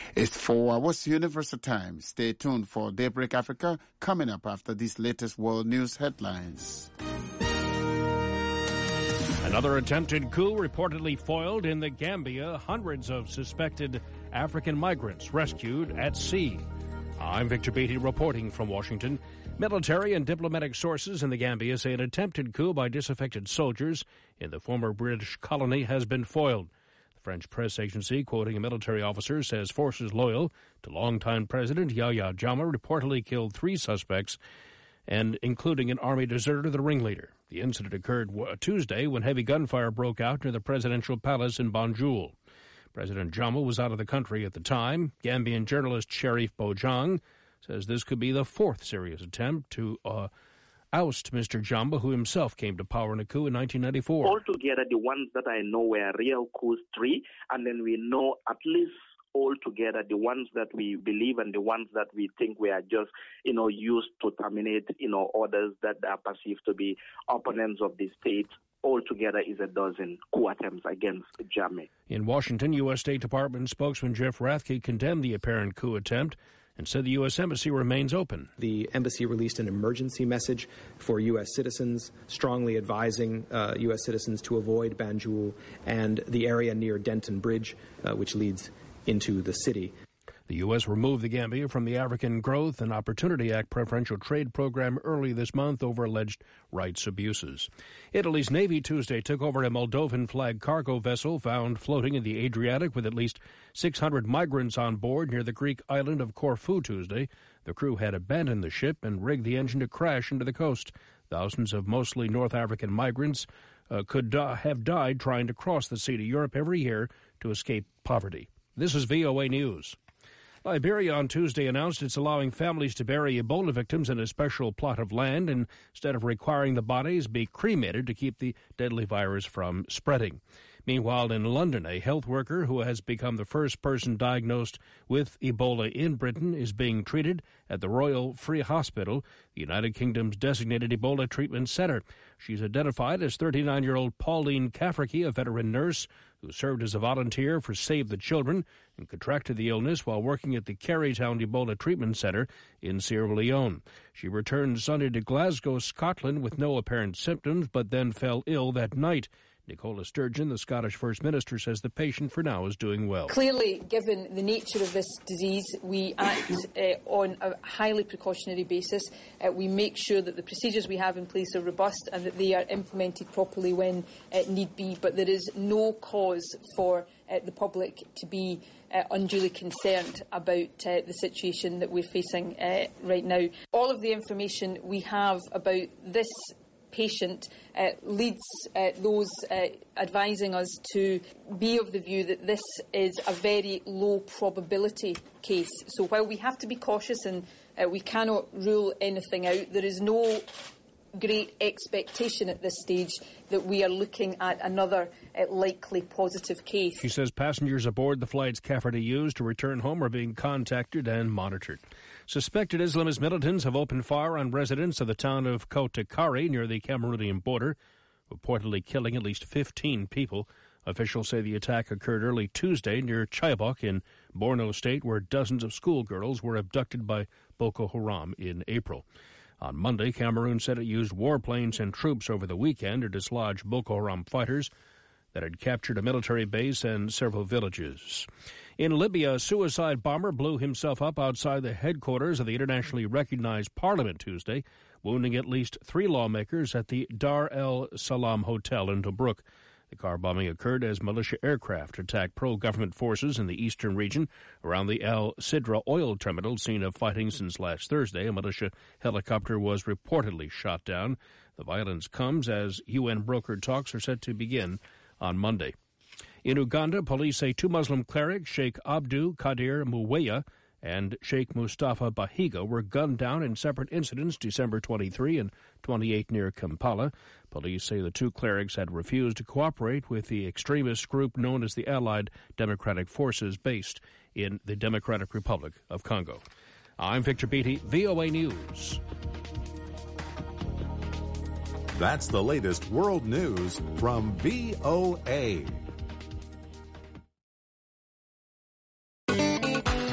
It's 4 hours Universal Time. Stay tuned for Daybreak Africa coming up after these latest world news headlines. Another attempted coup reportedly foiled in the Gambia. Hundreds of suspected African migrants rescued at sea. I'm Victor Beatty reporting from Washington. Military and diplomatic sources in the Gambia say an attempted coup by disaffected soldiers in the former British colony has been foiled. The French press agency, quoting a military officer, says forces loyal to longtime President Yahya Jammeh reportedly killed 3 suspects, and including an army deserter, the ringleader. The incident occurred Tuesday when heavy gunfire broke out near the presidential palace in Banjul. President Jammeh was out of the country at the time. Gambian journalist Sherif Bojang says this could be the 4th serious attempt to oust Mr. Jammeh, who himself came to power in a coup in 1994. Altogether, the ones that I know were real coups, 3, and then we know at least altogether the ones that we believe and the ones that we think were just, used to terminate, others that are perceived to be opponents of the state. Altogether is a dozen coup attempts against Jammeh. In Washington, U.S. State Department spokesman Jeff Rathke condemned the apparent coup attempt and said the U.S. Embassy remains open. The embassy released an emergency message for U.S. citizens, strongly advising U.S. citizens to avoid Banjul and the area near Denton Bridge, which leads into the city. The U.S. removed the Gambia from the African Growth and Opportunity Act preferential trade program early this month over alleged rights abuses. Italy's Navy Tuesday took over a Moldovan-flagged cargo vessel found floating in the Adriatic with at least 600 migrants on board near the Greek island of Corfu Tuesday. The crew had abandoned the ship and rigged the engine to crash into the coast. Thousands of mostly North African migrants could have died trying to cross the sea to Europe every year to escape poverty. This is VOA News. Liberia on Tuesday announced it's allowing families to bury Ebola victims in a special plot of land instead of requiring the bodies be cremated to keep the deadly virus from spreading. Meanwhile, in London, a health worker who has become the first person diagnosed with Ebola in Britain is being treated at the Royal Free Hospital, the United Kingdom's designated Ebola treatment center. She's identified as 39-year-old Pauline Cafferty, a veteran nurse who served as a volunteer for Save the Children and contracted the illness while working at the Carytown Ebola Treatment Center in Sierra Leone. She returned Sunday to Glasgow, Scotland, with no apparent symptoms, but then fell ill that night. Nicola Sturgeon, the Scottish First Minister, says the patient for now is doing well. Clearly, given the nature of this disease, we act on a highly precautionary basis. We make sure that the procedures we have in place are robust and that they are implemented properly when need be. But there is no cause for the public to be unduly concerned about the situation that we're facing right now. All of the information we have about this patient leads those advising us to be of the view that this is a very low probability case. So while we have to be cautious and we cannot rule anything out, there is no great expectation at this stage that we are looking at another likely positive case. She says passengers aboard the flights Cafferty used to return home are being contacted and monitored. Suspected Islamist militants have opened fire on residents of the town of Kotakari near the Cameroonian border, reportedly killing at least 15 people. Officials say the attack occurred early Tuesday near Chibok in Borno State, where dozens of schoolgirls were abducted by Boko Haram in April. On Monday, Cameroon said it used warplanes and troops over the weekend to dislodge Boko Haram fighters that had captured a military base and several villages. In Libya, a suicide bomber blew himself up outside the headquarters of the internationally recognized parliament Tuesday, wounding at least 3 lawmakers at the Dar el Salam Hotel in Tobruk. The car bombing occurred as militia aircraft attacked pro-government forces in the eastern region around the El Sidra oil terminal, scene of fighting since last Thursday. A militia helicopter was reportedly shot down. The violence comes as UN-brokered talks are set to begin on Monday. In Uganda, police say 2 Muslim clerics, Sheikh Abdu Qadir Muweya and Sheikh Mustafa Bahiga, were gunned down in separate incidents December 23 and 28 near Kampala. Police say the 2 clerics had refused to cooperate with the extremist group known as the Allied Democratic Forces based in the Democratic Republic of Congo. I'm Victor Beatty, VOA News. That's the latest world news from VOA.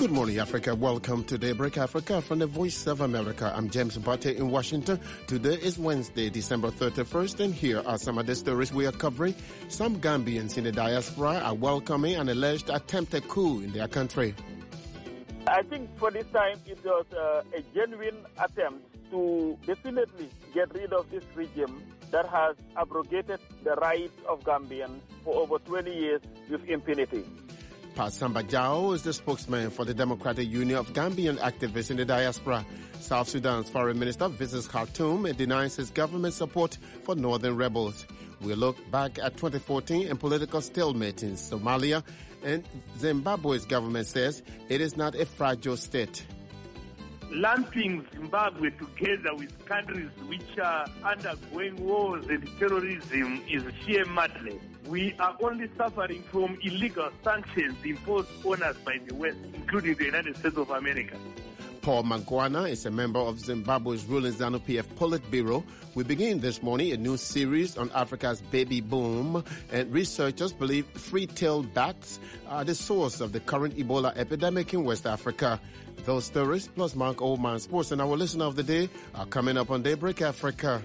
Good morning, Africa. Welcome to Daybreak Africa from the Voice of America. I'm James Bate in Washington. Today is Wednesday, December 31st, and here are some of the stories we are covering. Some Gambians in the diaspora are welcoming an alleged attempted coup in their country. I think for this time it was a genuine attempt to definitely get rid of this regime that has abrogated the rights of Gambians for over 20 years with impunity. Pa Samba Diao is the spokesman for the Democratic Union of Gambian activists in the diaspora. South Sudan's foreign minister visits Khartoum and denies his government support for northern rebels. We'll look back at 2014 and political stalemate in Somalia, and Zimbabwe's government says it is not a fragile state. Lumping Zimbabwe together with countries which are undergoing wars and terrorism is sheer madness. We are only suffering from illegal sanctions imposed on us by the West, including the United States of America. Paul Mangwana is a member of Zimbabwe's ruling ZANU-PF Politburo. We begin this morning a new series on Africa's baby boom, and researchers believe free-tailed bats are the source of the current Ebola epidemic in West Africa. Those stories, plus Mark Oldman Sports and our listener of the day, are coming up on Daybreak Africa.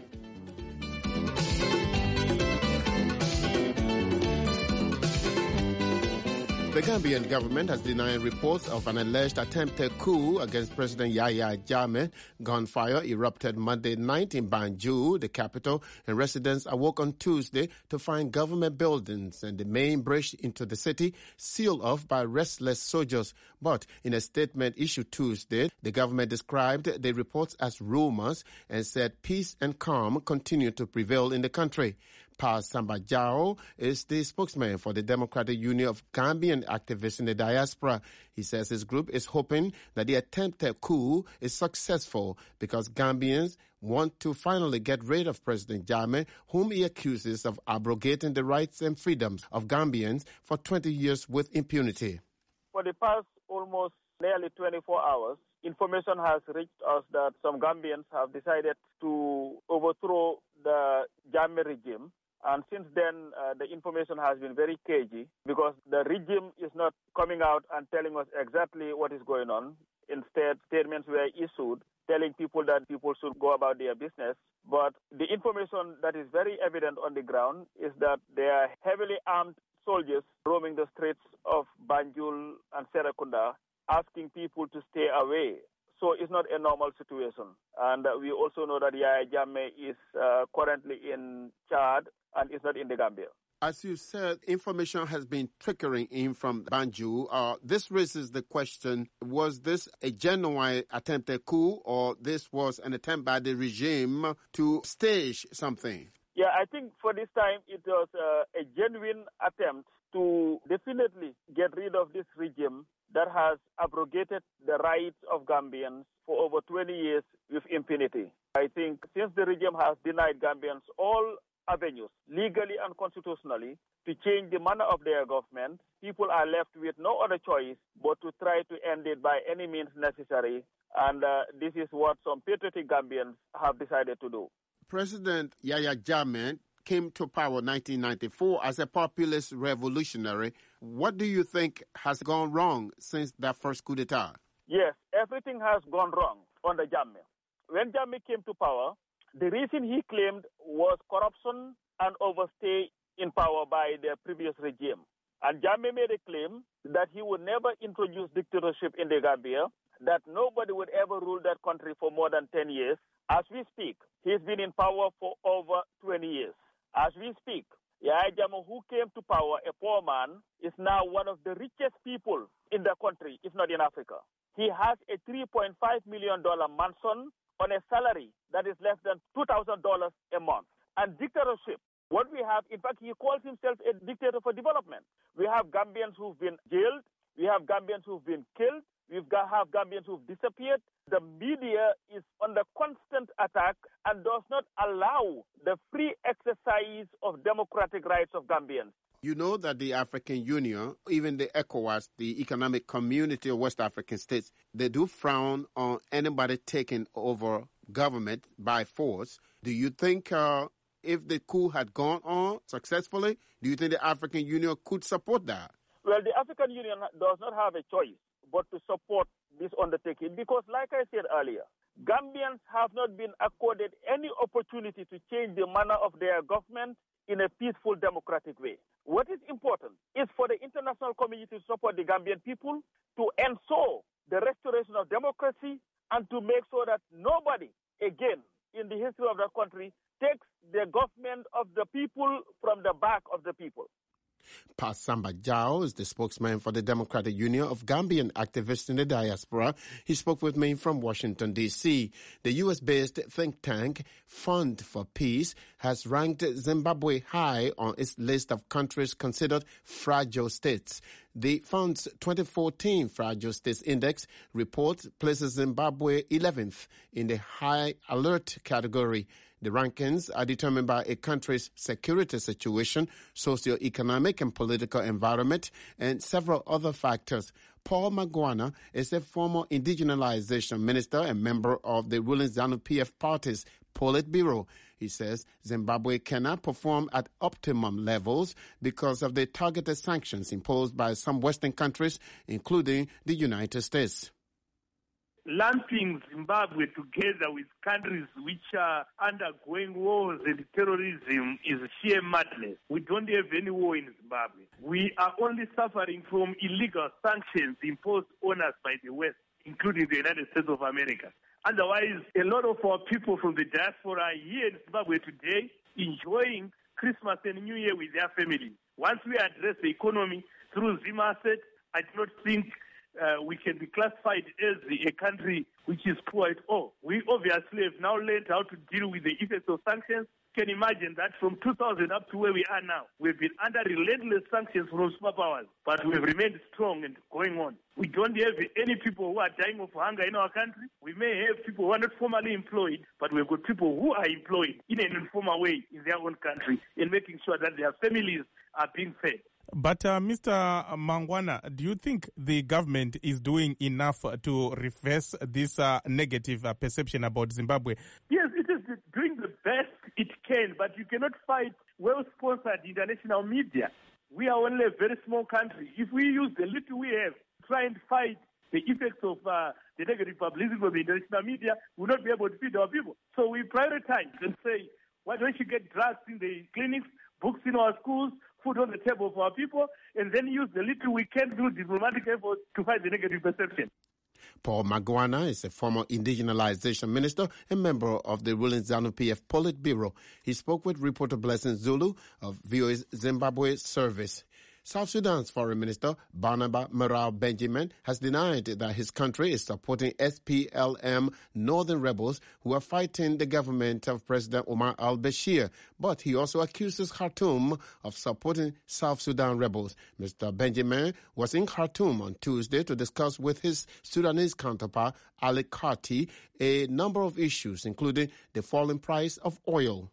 The Gambian government has denied reports of an alleged attempted coup against President Yahya Jammeh. Gunfire erupted Monday night in Banjul, the capital, and residents awoke on Tuesday to find government buildings and the main bridge into the city sealed off by restless soldiers. But in a statement issued Tuesday, the government described the reports as rumors and said peace and calm continue to prevail in the country. Pa Samba Diao is the spokesman for the Democratic Union of Gambian activists in the diaspora. He says his group is hoping that the attempted coup is successful because Gambians want to finally get rid of President Jammeh, whom he accuses of abrogating the rights and freedoms of Gambians for 20 years with impunity. For the past almost nearly 24 hours, information has reached us that some Gambians have decided to overthrow the Jammeh regime. And since then, the information has been very cagey because the regime is not coming out and telling us exactly what is going on. Instead, statements were issued telling people that people should go about their business. But the information that is very evident on the ground is that there are heavily armed soldiers roaming the streets of Banjul and Serekunda, asking people to stay away. So it's not a normal situation. And we also know that Yahya Jammeh is currently in Chad and is not in the Gambia. As you said, information has been trickling in from Banjul. This raises the question, was this a genuine attempted coup or this was an attempt by the regime to stage something? Yeah, I think for this time it was a genuine attempt to definitely get rid of this regime that has abrogated the rights of Gambians for over 20 years with impunity. I think since the regime has denied Gambians all avenues, legally and constitutionally, to change the manner of their government, people are left with no other choice but to try to end it by any means necessary. And this is what some patriotic Gambians have decided to do. President Yahya Jammeh came to power in 1994 as a populist revolutionary. What do you think has gone wrong since that first coup d'etat? Yes, everything has gone wrong under Jammeh. When Jammeh came to power, the reason he claimed was corruption and overstay in power by the previous regime. And Jammeh made a claim that he would never introduce dictatorship in the Gambia, that nobody would ever rule that country for more than 10 years. As we speak, he's been in power for over 20 years. As we speak, Yahya Jammeh, who came to power, a poor man, is now one of the richest people in the country, if not in Africa. He has a $3.5 million mansion on a salary that is less than $2,000 a month. And dictatorship, what we have, in fact, he calls himself a dictator for development. We have Gambians who've been jailed. We have Gambians who've been killed. We have Gambians who've disappeared. The media is under constant attack and does not allow the free exercise of democratic rights of Gambians. You know that the African Union, even the ECOWAS, the Economic Community of West African States, they do frown on anybody taking over government by force. Do you think if the coup had gone on successfully, do you think the African Union could support that? Well, the African Union does not have a choice but to support this undertaking. Because, like I said earlier, Gambians have not been accorded any opportunity to change the manner of their government in a peaceful, democratic way. What is important is for the international community to support the Gambian people, to ensure the restoration of democracy, and to make sure that nobody, again, in the history of the country, takes the government of the people from the back of the people. Pa Samba Jao is the spokesman for the Democratic Union of Gambian Activists in the Diaspora. He spoke with me from Washington, D.C. The U.S.-based think tank Fund for Peace has ranked Zimbabwe high on its list of countries considered fragile states. The fund's 2014 Fragile States Index report places Zimbabwe 11th in the high alert category. The rankings are determined by a country's security situation, socio-economic and political environment, and several other factors. Paul Magwana is a former indigenization minister and member of the ruling ZANU-PF party's Politburo. He says Zimbabwe cannot perform at optimum levels because of the targeted sanctions imposed by some Western countries, including the United States. Lumping Zimbabwe together with countries which are undergoing wars and terrorism is sheer madness. We don't have any war in Zimbabwe. We are only suffering from illegal sanctions imposed on us by the West, including the United States of America. Otherwise, a lot of our people from the diaspora are here in Zimbabwe today enjoying Christmas and New Year with their families. Once we address the economy through ZimAsset, I do not think we can be classified as a country which is poor at all. We obviously have now learned how to deal with the effects of sanctions. You can imagine that from 2000 up to where we are now, we've been under relentless sanctions from superpowers, but we've remained strong and going on. We don't have any people who are dying of hunger in our country. We may have people who are not formally employed, but we've got people who are employed in an informal way in their own country in making sure that their families are being fed. But Mr. Mangwana, do you think the government is doing enough to reverse this negative perception about Zimbabwe? Yes, it is doing the best it can, but you cannot fight well-sponsored international media. We are only a very small country. If we use the little we have to try and fight the effects of the negative publicity from the international media, we will not be able to feed our people. So we prioritize and say, why don't you get drugs in the clinics, books in our schools, food on the table for our people, and then use the little we can do diplomatic efforts to fight the negative perception. Paul Magwana is a former indigenization minister and member of the ruling ZANU-PF Politburo. He spoke with reporter Blessing Zulu of VOA's Zimbabwe service. South Sudan's Foreign Minister Barnaba Meral Benjamin has denied that his country is supporting SPLM northern rebels who are fighting the government of President Omar al-Bashir. But he also accuses Khartoum of supporting South Sudan rebels. Mr. Benjamin was in Khartoum on Tuesday to discuss with his Sudanese counterpart Ali Kati a number of issues, including the falling price of oil.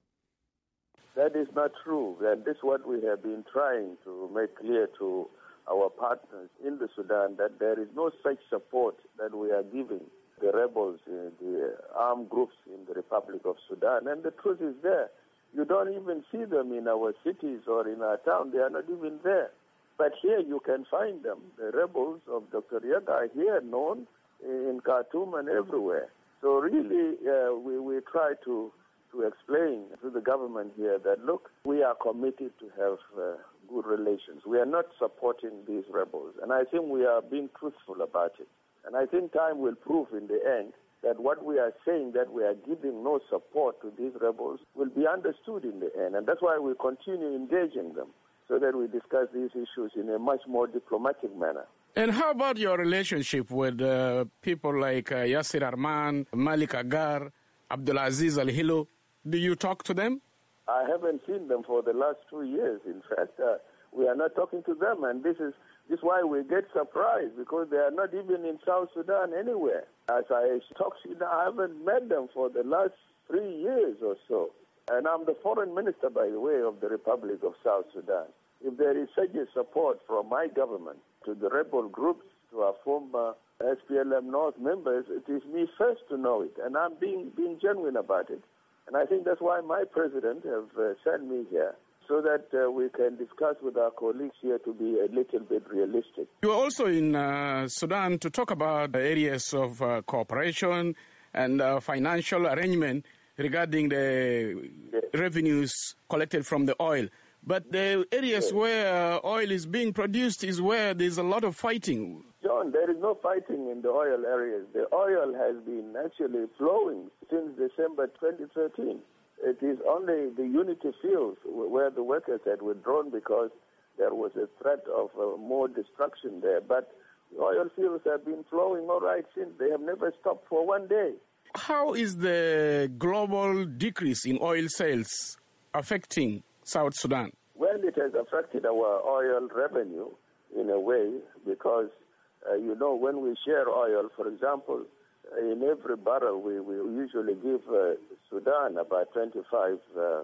That is not true, and this is what we have been trying to make clear to our partners in the Sudan, that there is no such support that we are giving the rebels, the armed groups in the Republic of Sudan. And the truth is there. You don't even see them in our cities or in our town. They are not even there. But here you can find them. The rebels of Dr. Riek are here, known in Khartoum and everywhere. So really, we try to explain to the government here that, look, we are committed to have good relations. We are not supporting these rebels. And I think we are being truthful about it. And I think time will prove in the end that what we are saying, that we are giving no support to these rebels, will be understood in the end. And that's why we continue engaging them, so that we discuss these issues in a much more diplomatic manner. And how about your relationship with people like Yasir Arman, Malik Agar, Abdulaziz Al-Hilo? Do you talk to them? I haven't seen them for the last 2 years. In fact, we are not talking to them, and this is why we get surprised, because they are not even in South Sudan anywhere. As I talk to you now, I haven't met them for the last 3 years or so. And I'm the foreign minister, by the way, of the Republic of South Sudan. If there is such a support from my government to the rebel groups, to our former SPLM North members, it is me first to know it, and I'm being genuine about it. And I think that's why my president have sent me here, so that we can discuss with our colleagues here to be a little bit realistic. You are also in Sudan to talk about areas of cooperation and financial arrangement regarding the revenues collected from the oil. But the areas where oil is being produced is where there's a lot of fighting. John, there is no fighting in the oil areas. The oil has been actually flowing since December 2013. It is only the Unity fields where the workers had withdrawn because there was a threat of more destruction there. But the oil fields have been flowing all right since. They have never stopped for one day. How is the global decrease in oil sales affecting South Sudan? Well, it has affected our oil revenue in a way because, when we share oil, for example, in every barrel we usually give Sudan about $25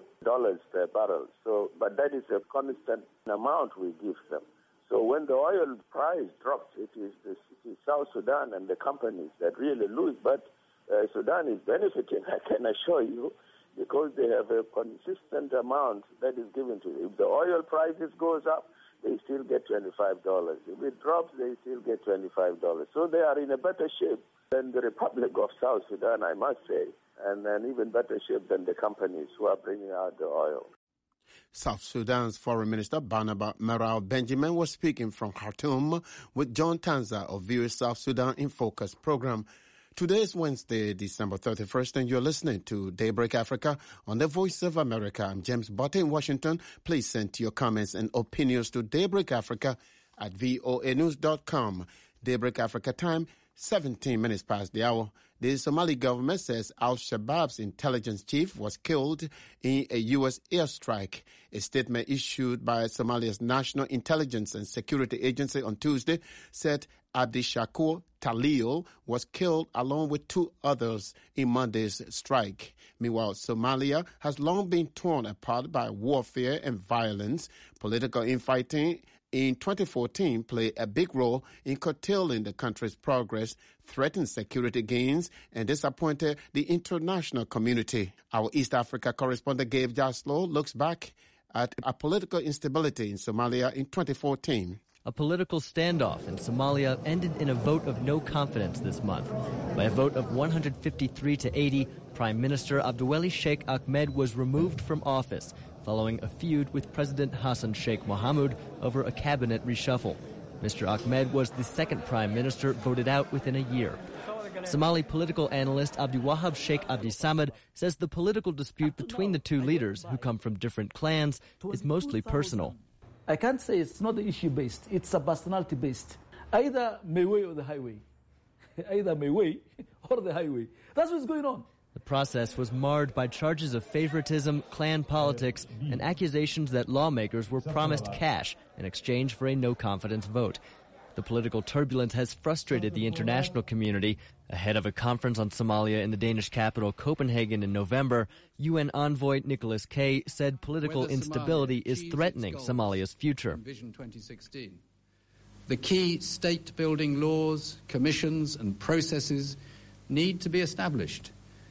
per barrel. But that is a constant amount we give them. So when the oil price drops, it is South Sudan and the companies that really lose. But Sudan is benefiting, I can assure you, because they have a consistent amount that is given to them. If the oil prices goes up, they still get $25. If it drops, they still get $25. So they are in a better shape than the Republic of South Sudan, I must say, and an even better shape than the companies who are bringing out the oil. South Sudan's Foreign Minister Barnaba Meral Benjamin was speaking from Khartoum with John Tanza of VOA South Sudan in Focus program. Today is Wednesday, December 31st, and you're listening to Daybreak Africa on the Voice of America. I'm James Botte in Washington. Please send your comments and opinions to Daybreak Africa at voanews.com. Daybreak Africa time, 17 minutes past the hour. The Somali government says Al-Shabaab's intelligence chief was killed in a U.S. airstrike. A statement issued by Somalia's National Intelligence and Security Agency on Tuesday said Abdishakur Talil was killed along with two others in Monday's strike. Meanwhile, Somalia has long been torn apart by warfare and violence. Political infighting in 2014 played a big role in curtailing the country's progress, threatened security gains, and disappointed the international community. Our East Africa correspondent Gabe Jaslow looks back at a political instability in Somalia in 2014. A political standoff in Somalia ended in a vote of no confidence this month. By a vote of 153 to 80, Prime Minister Abdiweli Sheikh Ahmed was removed from office following a feud with President Hassan Sheikh Mohamud over a cabinet reshuffle. Mr. Ahmed was the second prime minister voted out within a year. Somali political analyst Abdiwahab Sheikh Abdi Samad says the political dispute between the two leaders, who come from different clans, is mostly personal. I can't say it's not issue-based. It's a personality-based. Either my way or the highway. Either my way or the highway. That's what's going on. The process was marred by charges of favoritism, clan politics, and accusations that lawmakers were promised cash in exchange for a no-confidence vote. The political turbulence has frustrated the international community. Ahead of a conference on Somalia in the Danish capital Copenhagen in November, UN envoy Nicholas Kay said political instability is threatening Somalia's future. Vision 2016. The key state-building laws, commissions and processes need to be established.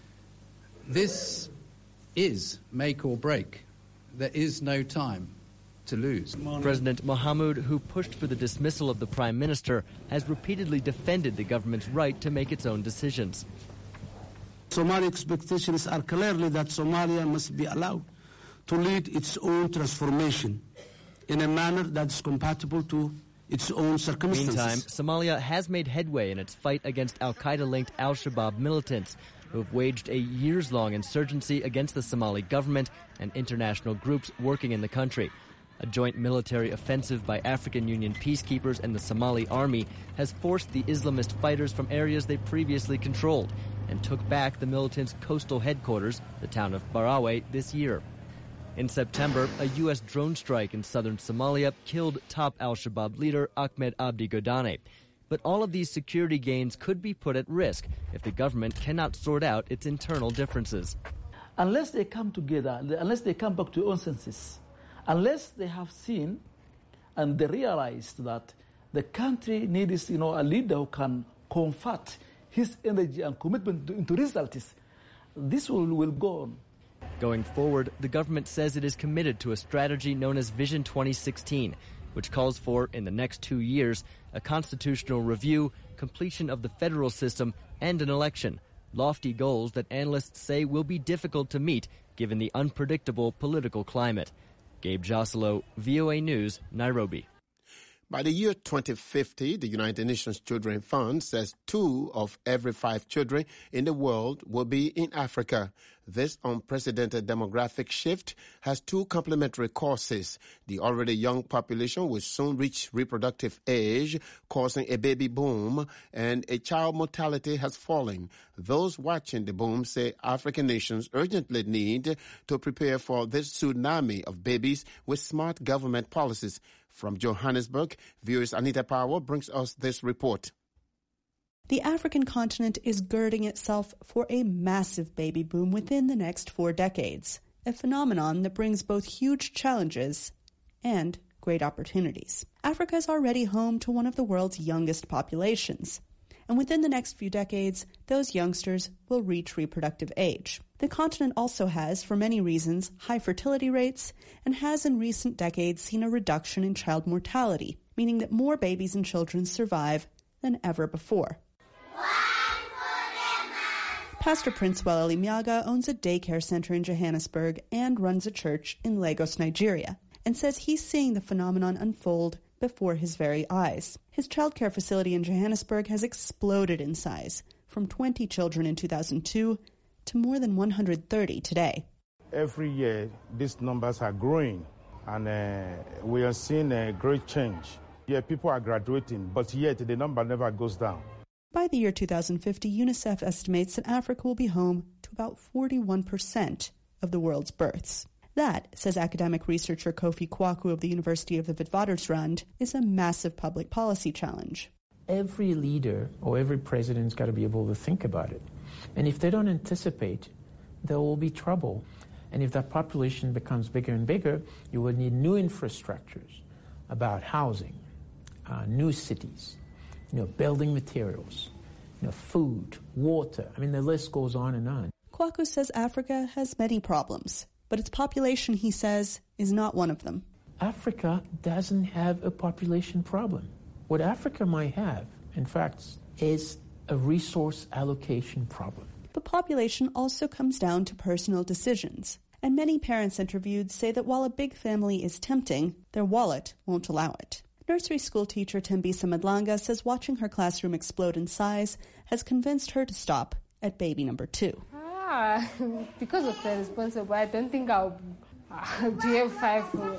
This is make or break. There is no time to lose. President Mohamud, who pushed for the dismissal of the prime minister, has repeatedly defended the government's right to make its own decisions. Somali expectations are clearly that Somalia must be allowed to lead its own transformation in a manner that is compatible to its own circumstances. Meantime, Somalia has made headway in its fight against al-Qaeda-linked al-Shabaab militants, who have waged a years-long insurgency against the Somali government and international groups working in the country. A joint military offensive by African Union peacekeepers and the Somali army has forced the Islamist fighters from areas they previously controlled and took back the militants' coastal headquarters, the town of Barawe, this year. In September, a U.S. drone strike in southern Somalia killed top al-Shabaab leader Ahmed Abdi Godane. But all of these security gains could be put at risk if the government cannot sort out its internal differences. Unless they come together, unless they come back to their own senses, unless they have seen and they realize that the country needs, a leader who can convert his energy and commitment into results, this will go on. Going forward, the government says it is committed to a strategy known as Vision 2016, which calls for, in the next 2 years, a constitutional review, completion of the federal system, and an election. Lofty goals that analysts say will be difficult to meet given the unpredictable political climate. Gabe Joselo, VOA News, Nairobi. By the year 2050, the United Nations Children's Fund says 2 of every 5 children in the world will be in Africa. This unprecedented demographic shift has 2 complementary causes. The already young population will soon reach reproductive age, causing a baby boom, and a child mortality has fallen. Those watching the boom say African nations urgently need to prepare for this tsunami of babies with smart government policies. From Johannesburg, VOA's Anita Power brings us this report. The African continent is girding itself for a massive baby boom within the next 4 decades, a phenomenon that brings both huge challenges and great opportunities. Africa is already home to one of the world's youngest populations, and within the next few decades, those youngsters will reach reproductive age. The continent also has, for many reasons, high fertility rates and has in recent decades seen a reduction in child mortality, meaning that more babies and children survive than ever before. Pastor Prince Weleli Miaga owns a daycare center in Johannesburg and runs a church in Lagos, Nigeria, and says he's seeing the phenomenon unfold before his very eyes. His childcare facility in Johannesburg has exploded in size, from 20 children in 2002 to more than 130 today. Every year, these numbers are growing, and we are seeing a great change. Yeah, people are graduating, but yet the number never goes down. By the year 2050, UNICEF estimates that Africa will be home to about 41% of the world's births. That, says academic researcher Kofi Kwaku of the University of the Witwatersrand, is a massive public policy challenge. Every leader or every president's got to be able to think about it. And if they don't anticipate, there will be trouble. And if that population becomes bigger and bigger, you will need new infrastructures about housing, new cities, building materials, food, water. I mean, the list goes on and on. Kwaku says Africa has many problems, but its population, he says, is not one of them. Africa doesn't have a population problem. What Africa might have, in fact, is a resource allocation problem. But population also comes down to personal decisions. And many parents interviewed say that while a big family is tempting, their wallet won't allow it. Nursery school teacher Tembisa Madlanga says watching her classroom explode in size has convinced her to stop at baby number 2. Because of the responsible, I don't think I'll do have 5 more.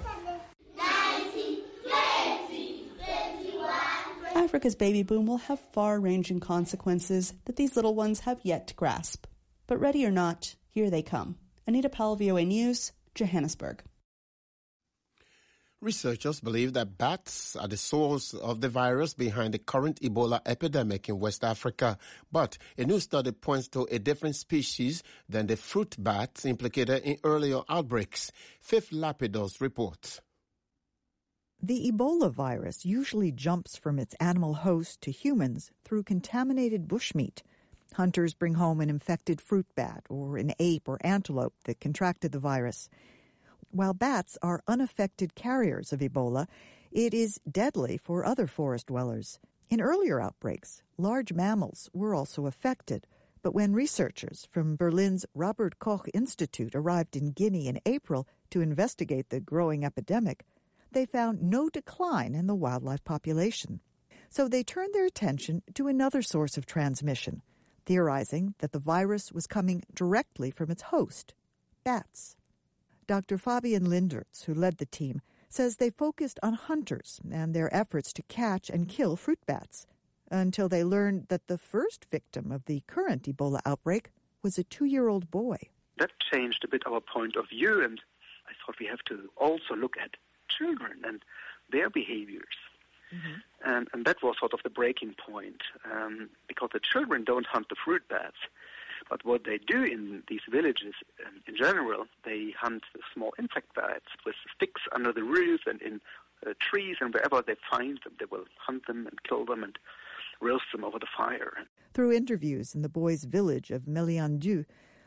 Africa's baby boom will have far-ranging consequences that these little ones have yet to grasp. But ready or not, here they come. Anita Powell, VOA News, Johannesburg. Researchers believe that bats are the source of the virus behind the current Ebola epidemic in West Africa. But a new study points to a different species than the fruit bats implicated in earlier outbreaks. Faith Lapidus reports. The Ebola virus usually jumps from its animal host to humans through contaminated bushmeat. Hunters bring home an infected fruit bat or an ape or antelope that contracted the virus. While bats are unaffected carriers of Ebola, it is deadly for other forest dwellers. In earlier outbreaks, large mammals were also affected. But when researchers from Berlin's Robert Koch Institute arrived in Guinea in April to investigate the growing epidemic, they found no decline in the wildlife population. So they turned their attention to another source of transmission, theorizing that the virus was coming directly from its host, bats. Dr. Fabian Lindertz, who led the team, says they focused on hunters and their efforts to catch and kill fruit bats until they learned that the first victim of the current Ebola outbreak was a 2-year-old boy. That changed a bit our point of view, and I thought we have to also look at children and their behaviors. Mm-hmm. And that was sort of the breaking point, because the children don't hunt the fruit bats. But what they do in these villages, in general, they hunt the small insect bats with sticks under the roof and in trees, and wherever they find them, they will hunt them and kill them and roast them over the fire. Through interviews in the boys' village of Meliandu,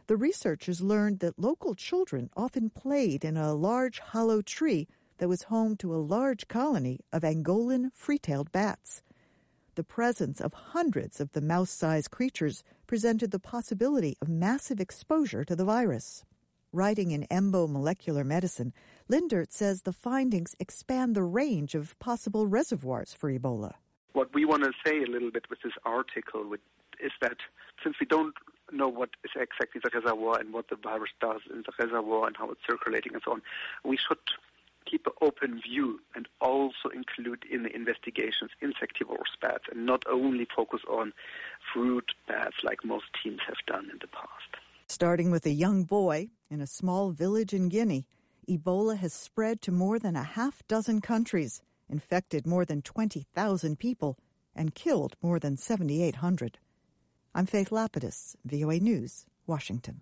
The researchers learned that local children often played in a large hollow tree that was home to a large colony of Angolan free-tailed bats. The presence of hundreds of the mouse-sized creatures presented the possibility of massive exposure to the virus. Writing in Embo Molecular Medicine, Lindert says the findings expand the range of possible reservoirs for Ebola. What we want to say a little bit with this article is that since we don't know what is exactly the reservoir and what the virus does in the reservoir and how it's circulating and so on, we should keep an open view and also include in the investigations insectivorous bats and not only focus on fruit bats like most teams have done in the past. Starting with a young boy in a small village in Guinea, Ebola has spread to more than a half dozen countries, infected more than 20,000 people, and killed more than 7,800. I'm Faith Lapidus, VOA News, Washington.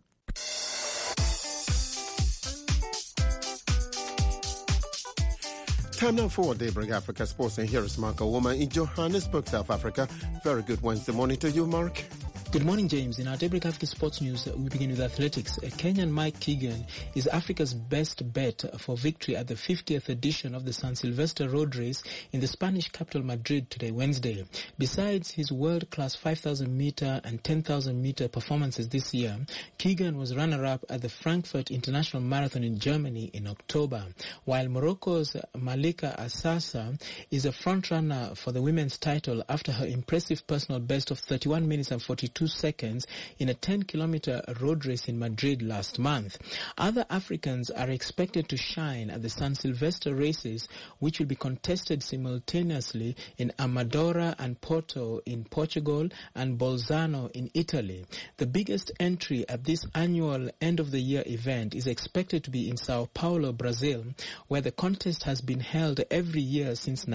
Time now for Daybreak Africa Sports, and here is Mark Owoma in Johannesburg, South Africa. Very good Wednesday morning to you, Mark. Good morning, James. In our Daybreak Africa Sports News, we begin with athletics. Kenyan Mike Keegan is Africa's best bet for victory at the 50th edition of the San Silvestre Road Race in the Spanish capital Madrid today, Wednesday. Besides his world-class 5,000-meter and 10,000-meter performances this year, Keegan was runner-up at the Frankfurt International Marathon in Germany in October, while Morocco's Malika Assassa is a front-runner for the women's title after her impressive personal best of 31 minutes and 42 seconds in a 10-kilometer road race in Madrid last month. Other Africans are expected to shine at the San Silvestre races, which will be contested simultaneously in Amadora and Porto in Portugal and Bolzano in Italy. The biggest entry at this annual end-of-the-year event is expected to be in Sao Paulo, Brazil, where the contest has been held every year since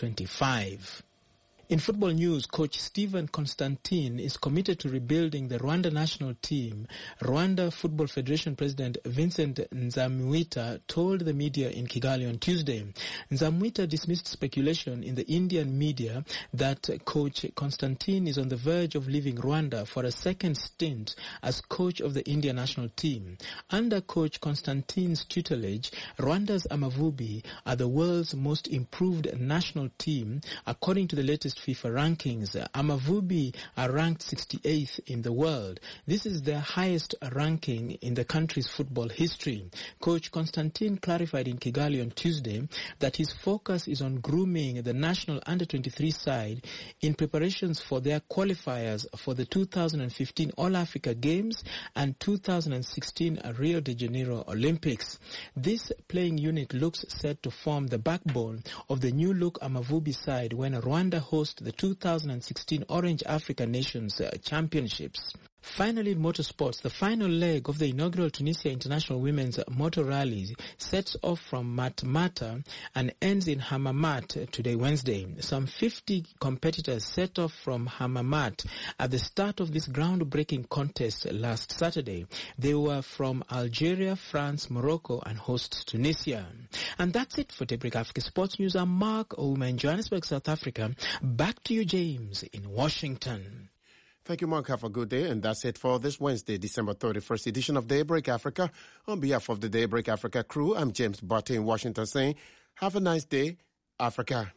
1925. In football news, coach Stephen Constantine is committed to rebuilding the Rwanda national team. Rwanda Football Federation President Vincent Nzamwita told the media in Kigali on Tuesday. Nzamwita dismissed speculation in the Indian media that coach Constantine is on the verge of leaving Rwanda for a second stint as coach of the India national team. Under coach Constantine's tutelage, Rwanda's Amavubi are the world's most improved national team, according to the latest FIFA rankings. Amavubi are ranked 68th in the world. This is their highest ranking in the country's football history. Coach Constantine clarified in Kigali on Tuesday that his focus is on grooming the national under-23 side in preparations for their qualifiers for the 2015 All-Africa Games and 2016 Rio de Janeiro Olympics. This playing unit looks set to form the backbone of the new-look Amavubi side when Rwanda hosts the 2016 Orange Africa Nations Championships. Finally, in motorsports, the final leg of the inaugural Tunisia International Women's Motor Rally sets off from Matmata and ends in Hammamat today, Wednesday. Some 50 competitors set off from Hammamat at the start of this groundbreaking contest last Saturday. They were from Algeria, France, Morocco, and host Tunisia. And that's it for Daybreak Africa Sports News. I'm Mark Owoma in Johannesburg, South Africa. Back to you, James, in Washington. Thank you, Mark. Have a good day. And that's it for this Wednesday, December 31st edition of Daybreak Africa. On behalf of the Daybreak Africa crew, I'm James Butte in Washington saying, have a nice day, Africa.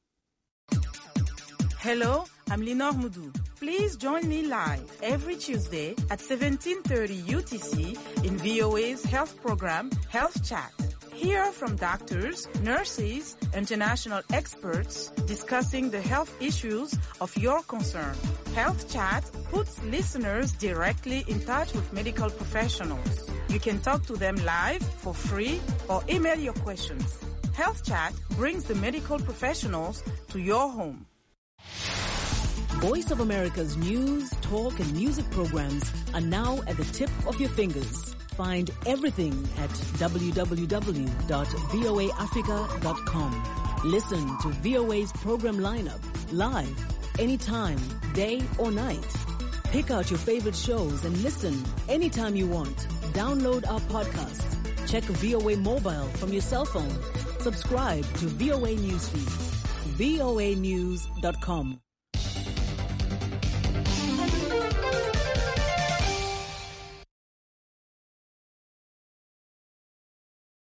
Hello, I'm Lenore Moudou. Please join me live every Tuesday at 17:30 UTC in VOA's health program, Health Chat. Hear from doctors, nurses, international experts discussing the health issues of your concern. Health Chat puts listeners directly in touch with medical professionals. You can talk to them live for free or email your questions. Health Chat brings the medical professionals to your home. Voice of America's news, talk, and music programs are now at the tip of your fingers. Find everything at www.voaafrica.com. Listen to VOA's program lineup live, anytime, day or night. Pick out your favorite shows and listen anytime you want. Download our podcast. Check VOA Mobile from your cell phone. Subscribe to VOA Newsfeed. voanews.com.